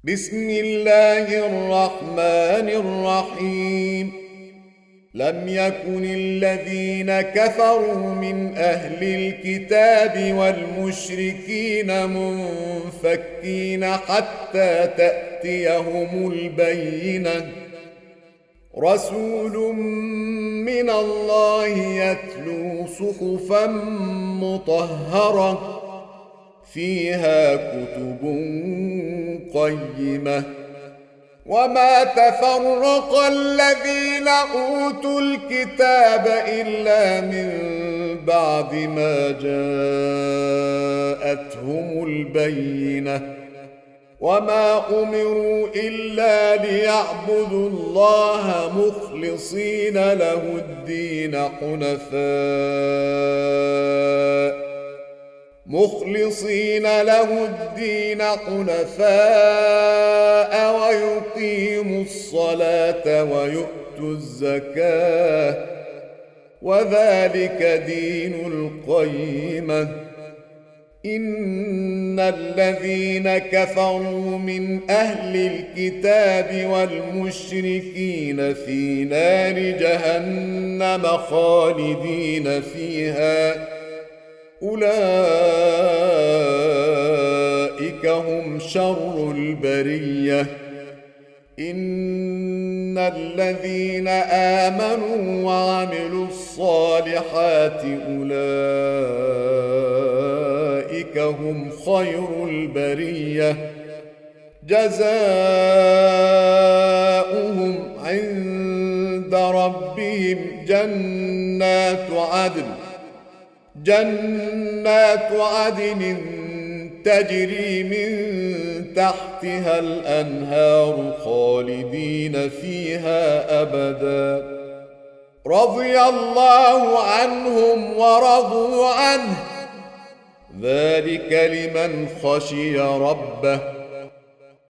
بسم الله الرحمن الرحيم. لم يكن الذين كفروا من أهل الكتاب والمشركين منفكين حتى تأتيهم البينة، رسول من الله يتلو صحفا مطهرة فيها كتب قيمة. وما تفرق الذين أوتوا الكتاب إلا من بعد ما جاءتهم البينة، وما أمروا إلا ليعبدوا الله مخلصين له الدين حنفاء ويقيموا الصلاة ويؤتوا الزكاة، وذلك دين القيمة. إن الذين كفروا من أهل الكتاب والمشركين في نار جهنم خالدين فيها، أولئك هم شر البرية. إن الذين آمنوا وعملوا الصالحات أولئك هم خير البرية، جزاؤهم عند ربهم جنات عدن تجري من تحتها الأنهار خالدين فيها أبدا، رضي الله عنهم ورضوا عنه، ذلك لمن خشي ربه.